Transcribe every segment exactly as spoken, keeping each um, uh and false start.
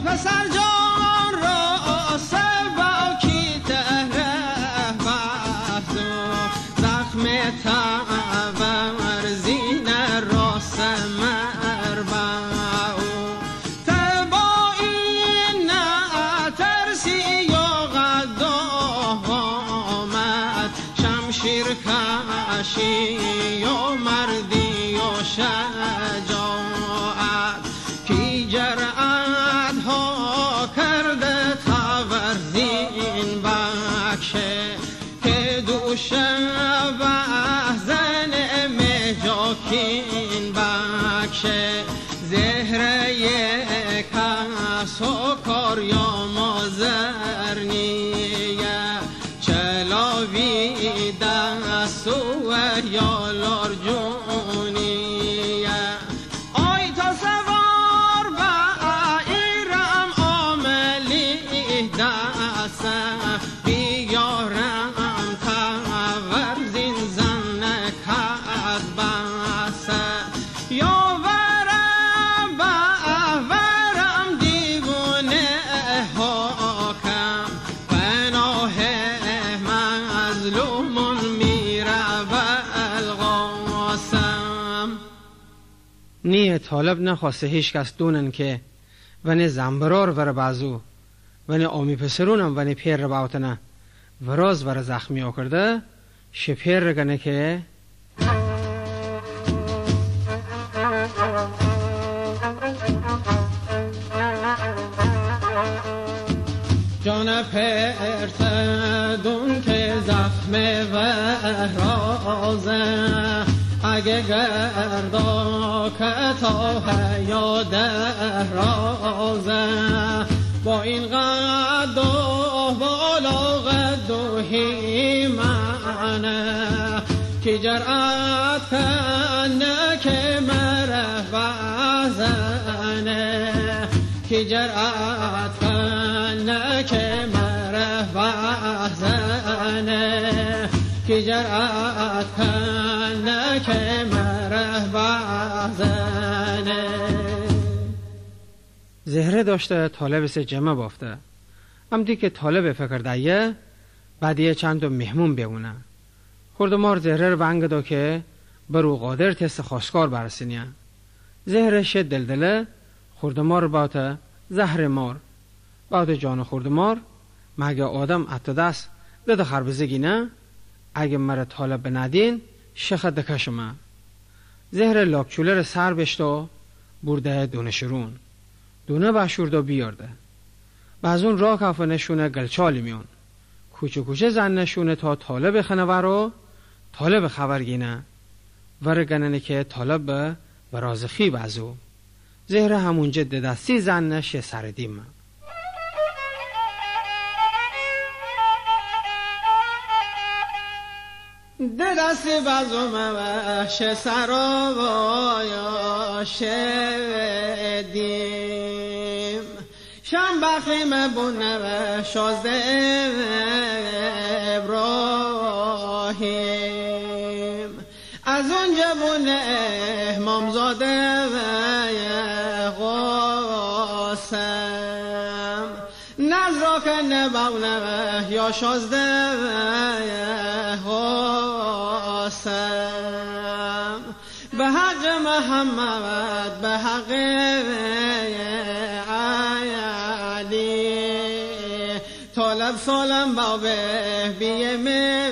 پسر جان را سبا کی تهره بازو زخم تاور زین راست مرباو تبایی نترسی یا قدامت شمشیر کشی یا مردی یا شجاعت کی جرأت ها کرده تاورزین بخشه که دوشه وحزن مجاکین بخشه زهره یک کس و کار یا مازرنیه چلاوی دست و یا لارجونیه آی تا سوار با ایرم عاملی دستم بیارم تاورزین زن کد بسه یا ورم با ورم دیوونه حاکم پناه مظلومون میره بالقاسم. نیه طالب نخواسته هیچ کس دونن که ونی زنبرار ور بازو ونی آمی پسرونم ونی پیر رو باوتنه وراز ور زخمی آکرده شپیر رگنه که جان پرتدون که زخم ورازه اگه گردا که تا حیا درازه با این قد و بالا قد و هیمنه که جرأت کنه که مره بزنه که جرأت کنه که مره بزنه که جرأت کنه که مره بزنه. زهره داشته طالب سه جمع بافته هم دی که طالب فکر دایه بعدیه چند تا مهمون بیونه خوردمار زهره رو بنگ دا که برو قادر تست خواستگار برسینیه. زهره شد دلدله خوردمار باته زهر مار باته جان خوردمار مگه آدم اتو دست ده خربزگی نه اگه مره طالب بندین شخ دکشمه. زهره لابچوله رو سر بشتا برده دونه شرون دونه بشورده بیارده بعض اون راه کفه نشونه گلچالی میون کوچه کوچه زن نشونه تا طالب خنوه رو طالب خبرگینه ورگننه که طالب به برازخی بازو. زهره همون جد دستی زن نشه سردیمه. ده دستی بازو موشه سراوایا شدیم شم بخیم بونه و شازده ابراهیم از اونجا بونه مامزاده و قاسم نظرا کنه بونه و یا شازده و قاسم به حق محمد به حق طالب سالم بابه بیمه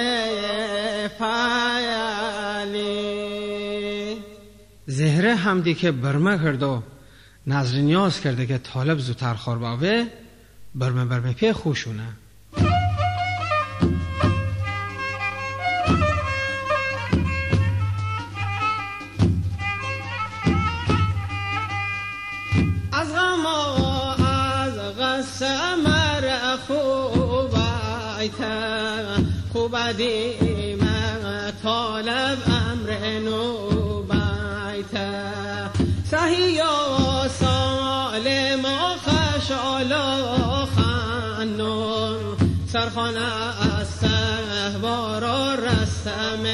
پایالی. زهره همدی که برمه کرده نظر نیاز کرده که طالب زودتر خور بابه برمه برمه پی خوشونه. از غم از غصه مر خوب ایتا خوب دیم طالب امر نوبیتا صحیح و سالم و خشالا خانون سرخانه از سهوار و رسم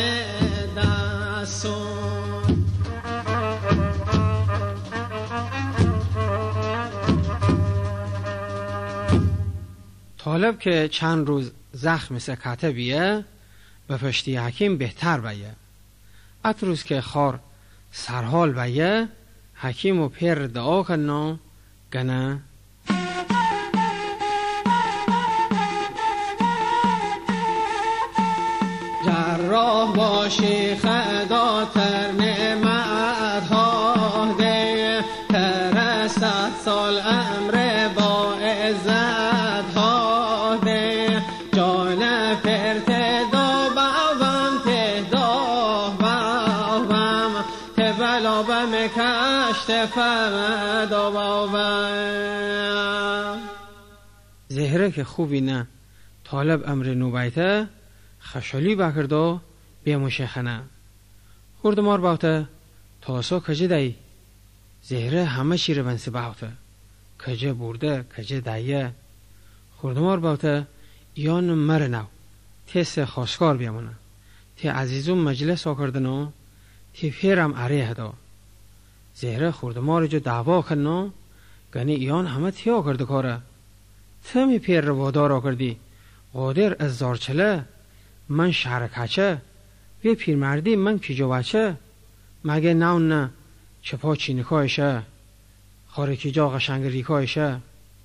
دستون طالب که چند روز زخم سکته بیه به پشتی حکیم بهتر بیه. ات روز که خار سرحال بیه حکیم و پیر دعا کنن گنه جراح باشی خداتر نعمت ها ده ترستت سال امر با عزت ها ده جان فرت دا باوم ته دا باوم ته بلا بم کشت فم دا باوم. زهره که خوبی نه طالب امر نوبایته خشالی بکردو بیموشه خنه خوردمار باوته تاسو کجه دایی زهره همه چی رو بنسی باوته کجه برده کجه دایه خوردمار باوته یان مر نو تیس خواستگار بیمونه تی عزیزون مجلس آکردنو تی پیرم عریه دا زهره خوردمار جو دعوا کنو گنی یان همه تی آکرده کاره تمی پیر رو وادار آکردی قادر از زارچله من شهرکچه وی پیرمردی من پیجا بچه مگه نو نه چپا چینکایشه خارکی جا قشنگ ریکایشه.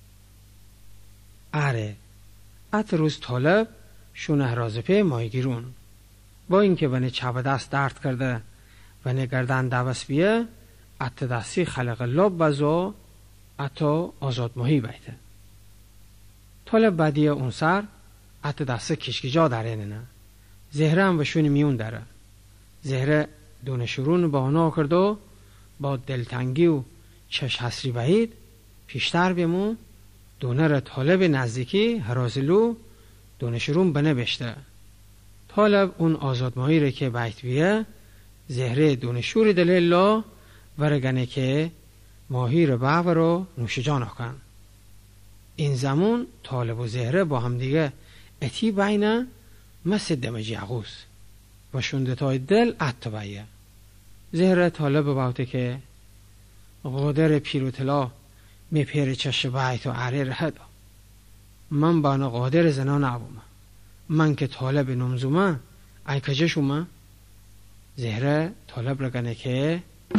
اره ات روز طالب شونه رازپه مایگیرون با اینکه بنه چپ دست درد کرده بنه گردن دوست بیه ات دستی خلق لاب بزا اتا آزاد ماهی بیته. طالب بعدی اون سر ات دست کشکیجا داره نه زهره هم بشون میون داره. زهره دونشورون بهانه کرد و با دلتنگی و چش حسری بهید پیشتر بیمون دونه را طالب نزدیکی هرازلو دونشورون بنه بشته. طالب اون آزادمایی را که بیت بیه زهره دونشوری دلیلا ورگنه که ماهی را باور و نوشجان آکن. این زمان طالب و زهره با هم دیگه اتی بینه مثل دمجی عقوس و شندتای دل اتبایه. زهره طالب باوته که قادر پیروتلا می پیر چش بایت و عری رهد من بانا قادر زنان عبومه من که طالب نمزومه ای کجشومه. زهره طالب رگنه که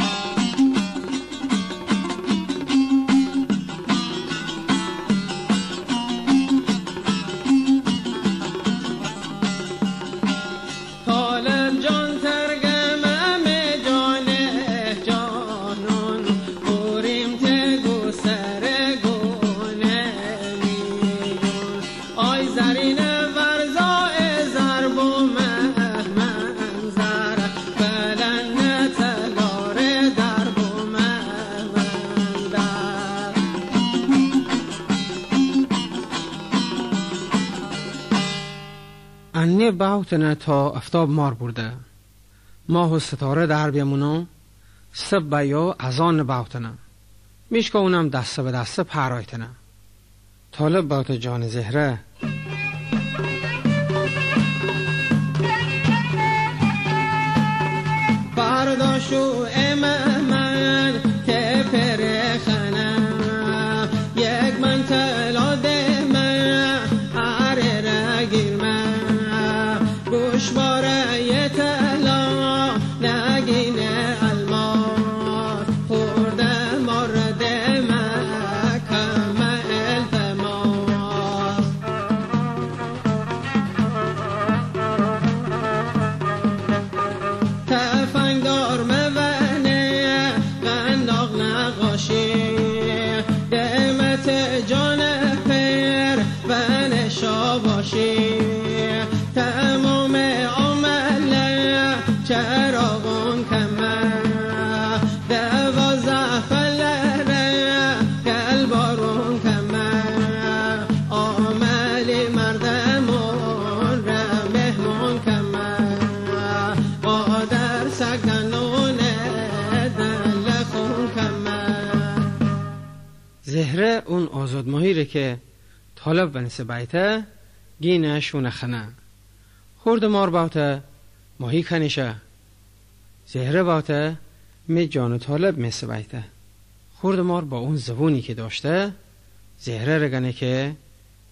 انه باوتنه تا افتاب مار برده ماه و ستاره در بیمونو سب بیا ازان باوتنه میشکا اونم دسته به دسته پرایتنه. طالب باوت جان زهره برداشو امامد که پرخنه یک من تلا ده من عره رگیر من گوش باره یه تلا نگینه الماس خورده مورد مکم التماس. تفنگدار مونه قنداق نقاشی دمت جان پر و نشا باشی تمام عمله چراغون کمه دوازه فلره گلبارون کمه عملی مردمون را مهمون کمه قادر سکنونه دل خون کمه. زهره اون آزادماهی رو که طالب بنسه بیته گینه شونه خنه خورد مار باوته ماهی کنیشه. زهره باوته می جان طالب مثل بیته خورد مار با اون زبونی که داشته زهره رگنه که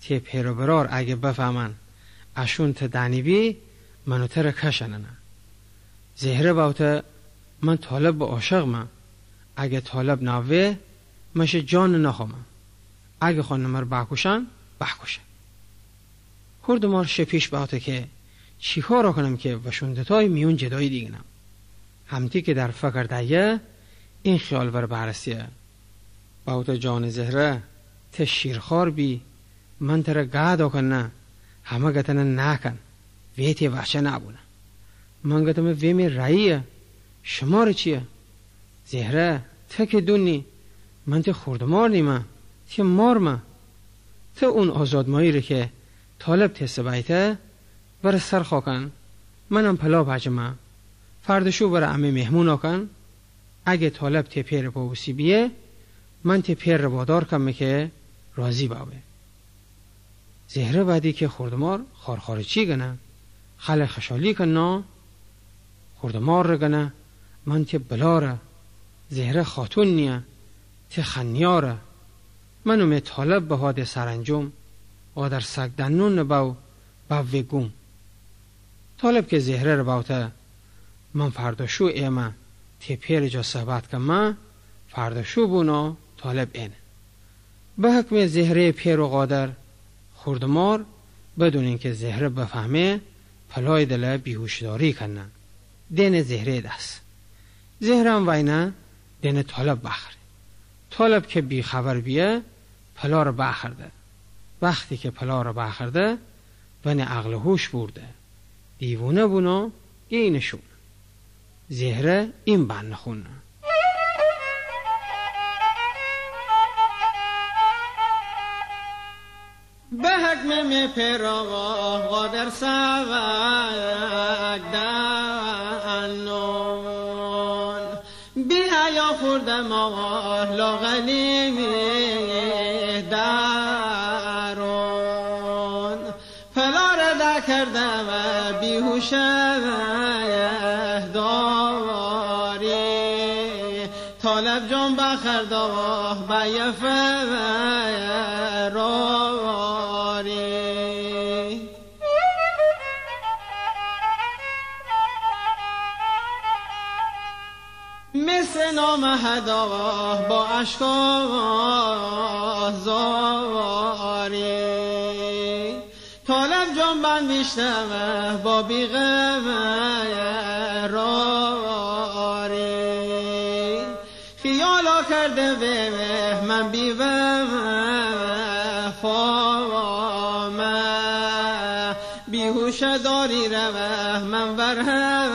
تی پیرو برار اگه بفهمن اشون ته دنیبی منو تر کشننه. زهره باوته من طالب با عاشق من. اگه طالب ناوه مشه جان نخوام. اگه خانمر بکشن بکشه. خردمار شپیش باوته که چی کار کنم که وشوندتای میون جدایی دیگنم. همتی که در فکر دایه این خیال ور برسیه. باوته جان زهره ته شیرخوار بی من تر گادا کنه همه گتنه نکن ویتی وحشه نبونه. من گتم ویمی راییه شما رو چیه؟ زهره ته که دونی من ته خوردمار نیمه ته مار ما ته اون آزادمایی رو که طالب ته سبایته ور سر خاکن منم پلا بجمه فردشو ور امه مهمون آکن. اگه طالب ته پیر باوسی بیه من ته پیر رو بادار کمه که راضی باوه. زهره بعدی که خوردمار خارخار چی گنه خل خشالی کنه خوردمار رو گنه من ته بلاره زهره خاتون نیه ته خنیاره منو می طالب به هاد سرانجام و در سگدنون نباو باوه گوم. طالب که زهره رو باوته من فرداشو ایمه ته پیر جا صحبت کمه فرداشو بونا طالب اینه. به حکم زهره پیر و قادر خوردمار بدون اینکه زهره بفهمه پلای دل بیهوشداری کنن. دین زهره دست. زهره هم وینه دین طالب بخره. طالب که بی خبر بیه پلا رو بخرده. وقتی که پلا رو بخرده ون عقل هوش برده. دیوونه بونا اینشون. زهره این بند خونه. به حکم می پیرا قادر سوک دنون بی حیا خوردم آقا لاغلی می درون پلا را دا کردم بیهوش داری طالب جان بخرد بیف مثل نام هدا با عشقا زاری طالب جان بند بیشتم با بیغم راری خیالا کرده به من بیوم فامه بیهوش داری روه من وره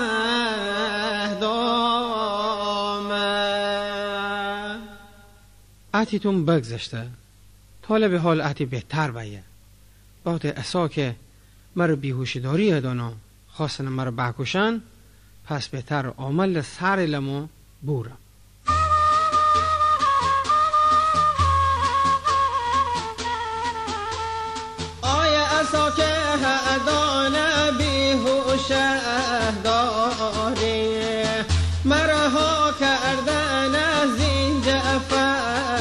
عتیتون بگذشته. طالب حال عتی بهتر بیه. باید اسا که مر بیهوشی داری هدانا خواستن مر بکشن پس بهتر عمل سر لمو بورم. آیا اسا که هدانا بیهوش داری مرها کردن از این جفا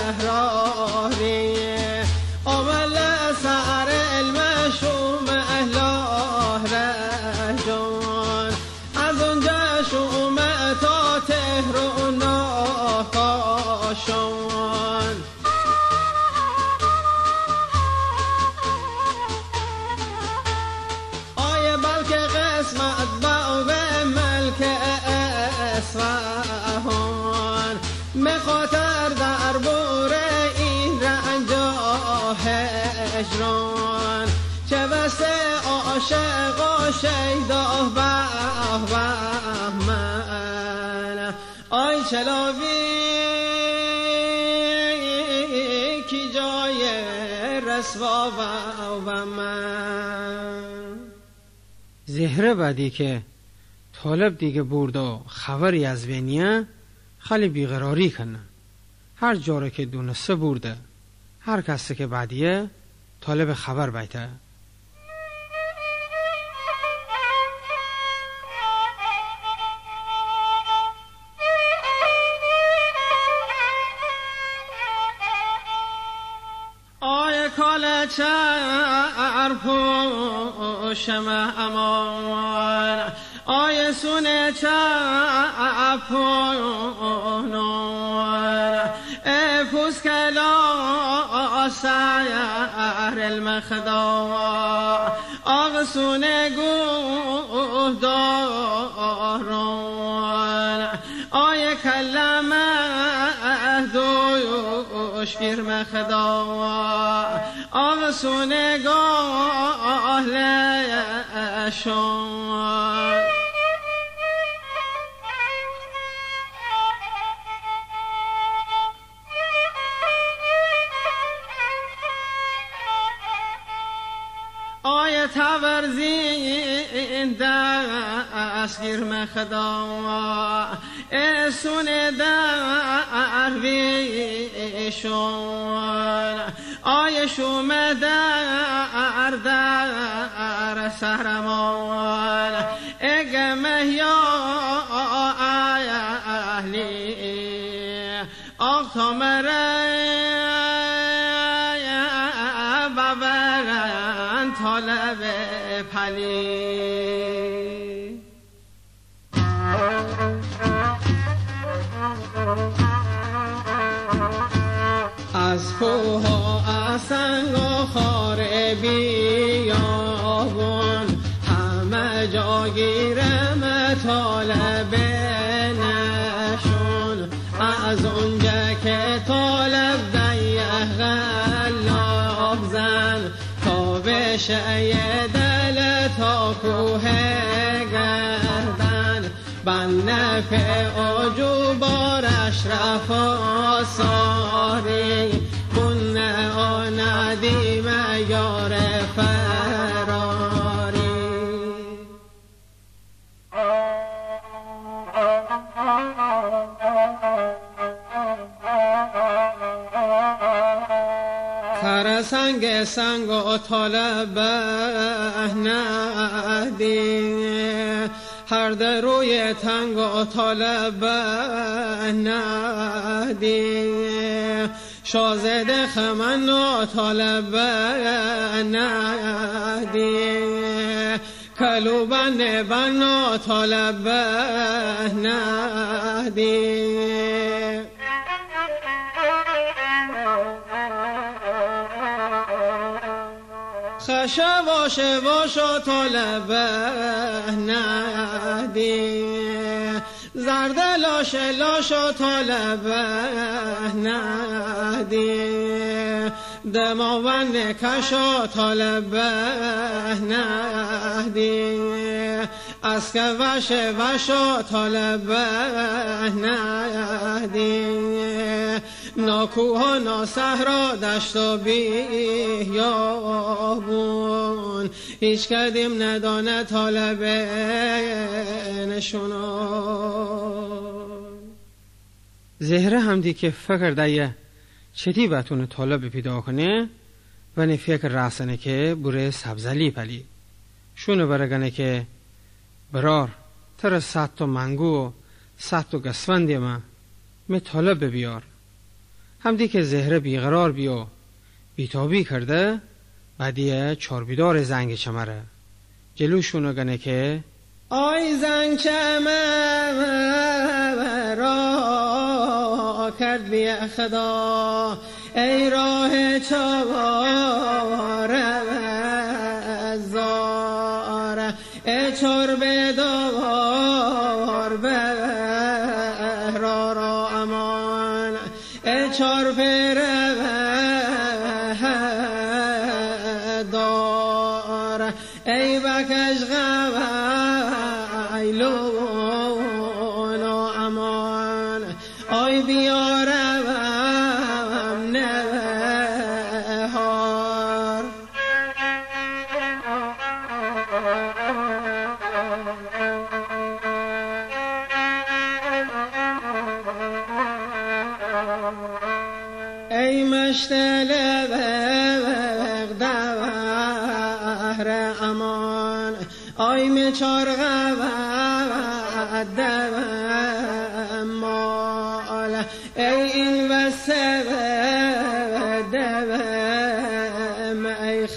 چه وسه عاشق و شیدا به به من آی چلاوی کی جای رسوا و من. زهره بعدی که طالب دیگه برد و خبری از بینیه خیلی بیقراری کنه. هر جاره که دونسته برده هر کسی که بعدیه طالب خبر بیته. آی کال چرپوشم امان آی سونه چپونون افوز کلا سر المخدا آغ سونه گوه دارون آی کلمه دوش گیر مخدا آغ سونه گاه لشون آیه تورزین دستگیر مخدا اسون درویشون آیه شومه در در سهرمان اگمه یا اهلی آقتامره طالب پلی از کوها از سنگ و خاره بیابون همه جا گیرم طالب نشون از اونجا که طالب دیه غلاب زن بشه دل تا کوه گردن بند عجو بار اشرف آثاری بن آن ندیم یار فراری سر سنگ سنگ و طالب ندی هر در روی تنگ و طالب ندی شازده خمن و طالب ندی کلوبن بن و طالب ندی خشه باشه باشه طالب ندی زرد لاشه لاشه طالب ندی دماوند کشا طالب ندی اسکه وشه وشه طالب ندی ناکوها ناسهرا دشت و بیابون هیچ کدیم ندانه طالب نشونون زهره همدی که فکر دایه چتی بتونه طالب پیدا کنه و نه فکر راسنه که بوره سبزلی پلی شونه برگنه که برار تر سات تو منگو سات تو گسفندی ما می طالب بیار همدی که زهره بیقرار بیو بیتابی کرده بعدیه چاربیدار زنگ چمره جلوشونو گنه که آی زنگ چمره را کرد بی خدا ای راه چواره زاره ای چربه دوار به را را امان ای چربه دار ای بکش غویلون و امان آی بیارم نهار ای مشتل بغدهر امان آی میچار غود مال ای این وسه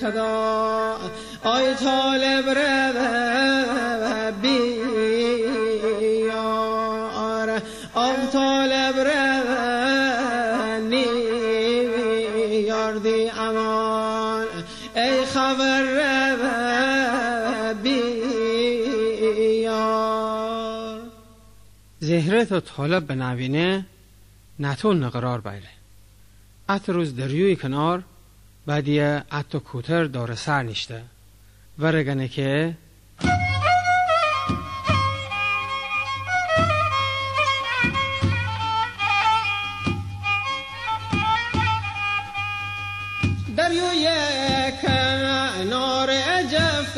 خدا آی طالب رو بیار آی طالب رو نیار دی امان ای خبر رو بیار زهره تا طالب بنوینه نتون نقرار بیره ات روز دریوی کنار بعدیه ات کوتر داره سر نشته و رگنه که دریوی کنار جفت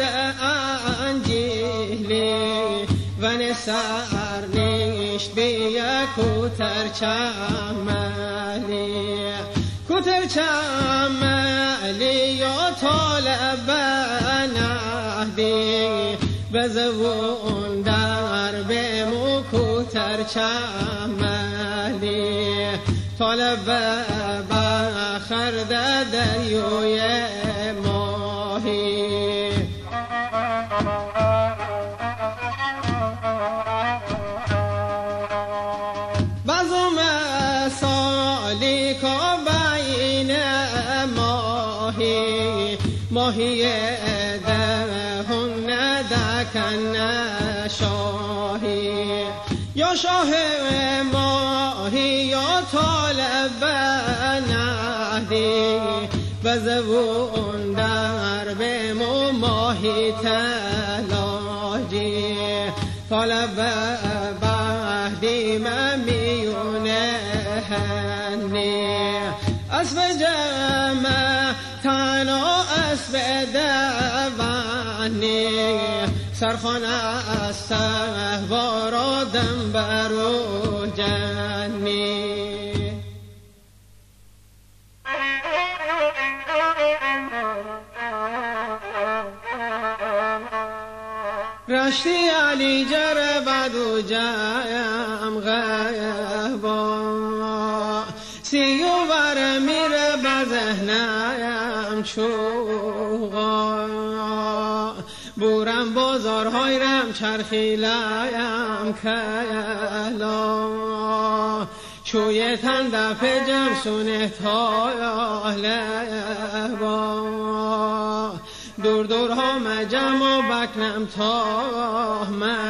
انجیلی و نسر نشت بیا کوتر چملی کوتر چملی یا طالب نهدی بزوون در بمو کوتر چملی طالب بخرد دریوی ماهی بزم سالی که بین ماهی ماهی دهون دکن شاهی یا شاه ماهی یا طالب نهدی بزوون در بمو ماهی تلاجی طالب بهدی ممیونه هنی اسب جمع تنها اسب دوانی سرخان از سهوار آدم برو جنی رشتی علی جر بدو جایم غیبا سیو بر میره بذهنم چوغا بورم بازارهای رم چرخیلایم کلا چوی تن دفع جمسونه تا لبا دور دور ها مجم و بکنم تا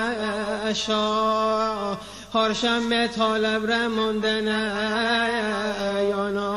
مشا هارشم طالب را موندنه یانا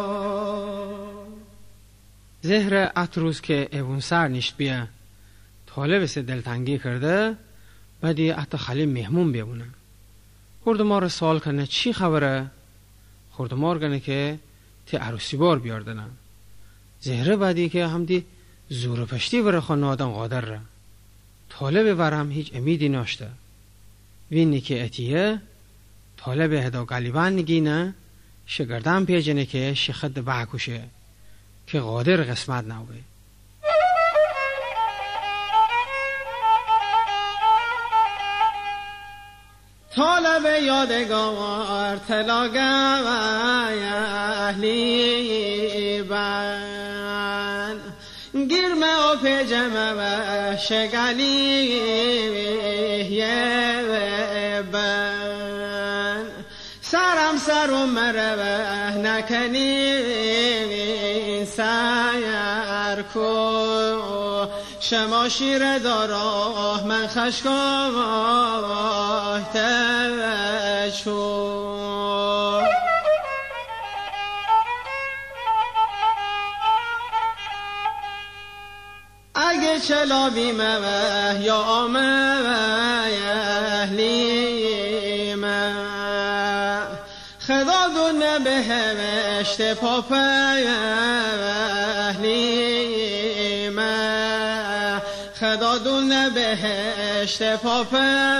زهره اتروز که ایوون سر نشت بیه طالب سه دلتنگی کرده بعدی ات خالی مهمون بیمونه خوردمار سوال کنه چی خبره خوردمار کنه که تی عروسی بار بیاردنه زهره بعدی که همدی زور پشتی بره خانه آدم قادر را طالب ورم هیچ امیدی ناشته وینی که اتیه طالب هدا گلیبان نگینه شگردم پیجنه که شخد بحکوشه که قادر قسمت نوه طالب یادگار تلاگم اهلی بن گیرمه و پیجمه و شگلی بن سرم سرم مروه نکنی سیر کو شما شیر داراه من خشکاه تشو اگه چلابی موه یا آمه اهلی موه خدا دونه به همشت پاپه اهلی موه خدا دونه به همشت پاپه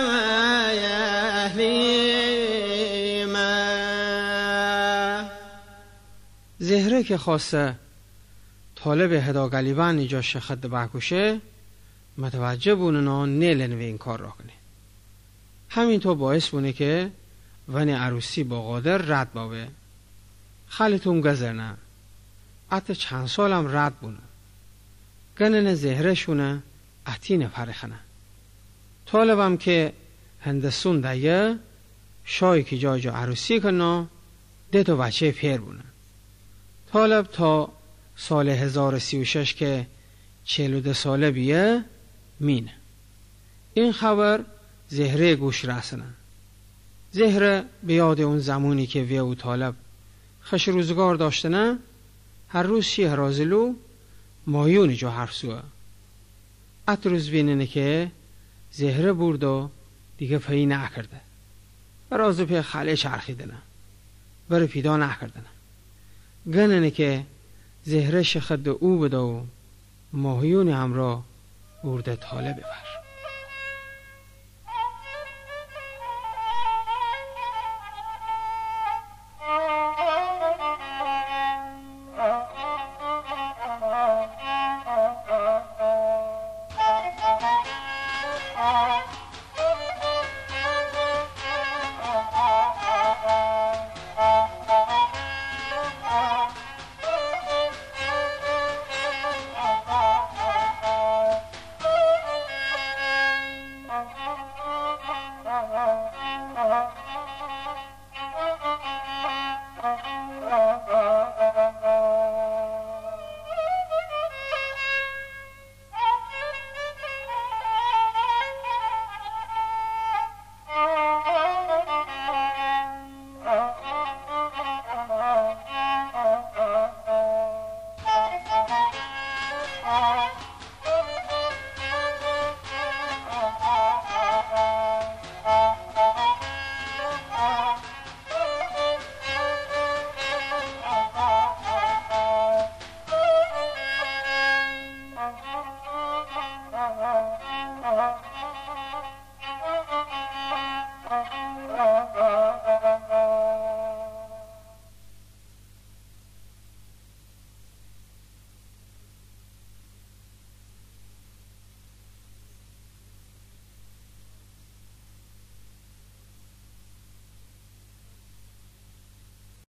اهلی موه زهره که خواسته طالب هدا گلیبان اینجا شخد بکشه متوجه بونه نیلن و این کار را کنه همین تو باعث بونه که ونی عروسی با قادر رد باوه خالیتون گذر نه حتی چند سالم رد بونه گنن زهرشونه اتین فرخنه. طالبم که هندسون دایه شای که جای جا عروسی کنه ده تو بچه پیر بونه. طالب تا سال هزار و سی و شش که چهل و ده ساله بیه مینه. این خبر زهره گوش رسنه. زهره به یاد اون زمانی که وی و طالب خش روزگار داشتنه هر روز شیه رازلو مایونی جو حرف سوه. ات روز بیننه که زهره برد و دیگه پی نکرده. رازو پی خاله چرخیدنه. بره پیدا نکردنه. گننه که زهره شخد او بده و ماهیونی همراه برده طالب ببر.